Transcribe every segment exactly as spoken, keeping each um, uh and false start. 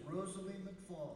Rosalie McFall.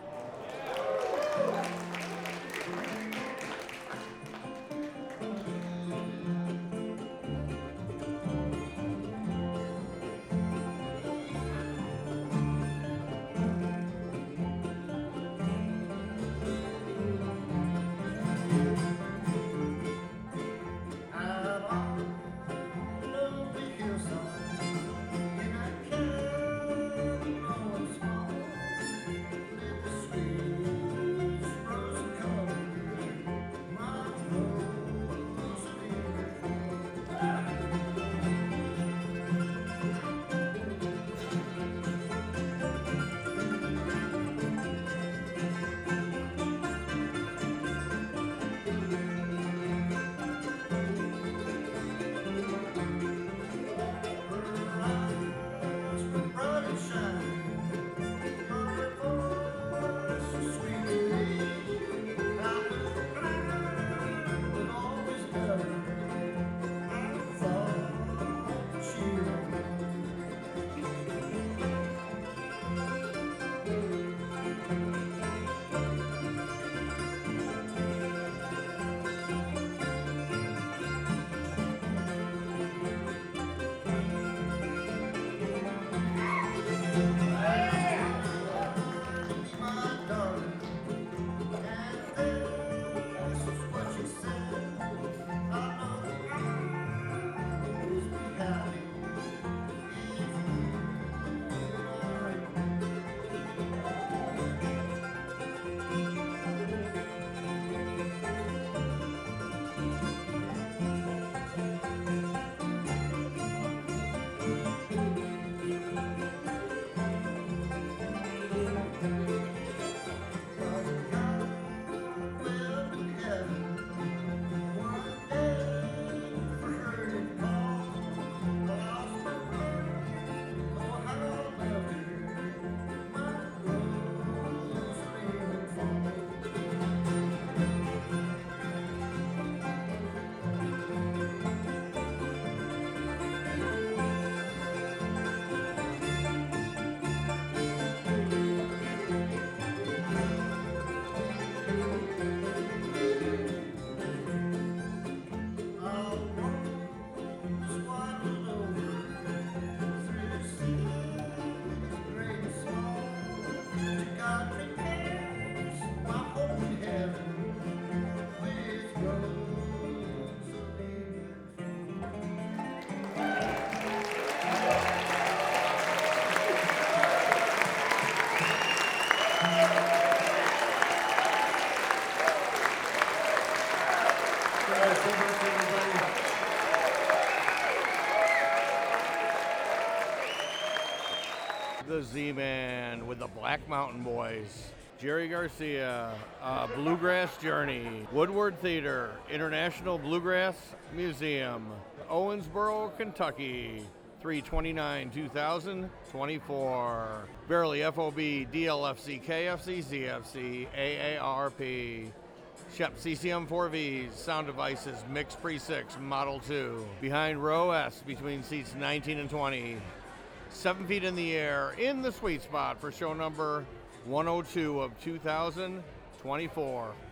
The Z-Man with the Black Mountain Boys. Jerry Garcia, uh, Bluegrass Journey, Woodward Theater, International Bluegrass Museum, Owensboro, Kentucky, three twenty-nine two thousand twenty-four. Barely F O B, D L F C, K F C, Z F C, A A R P. Shep C C M four Vs, Sound Devices, Mix Pre six, Model two. Behind row S, between seats nineteen and twenty. Seven feet in the air, in the sweet spot for show number one oh two of two thousand twenty-four.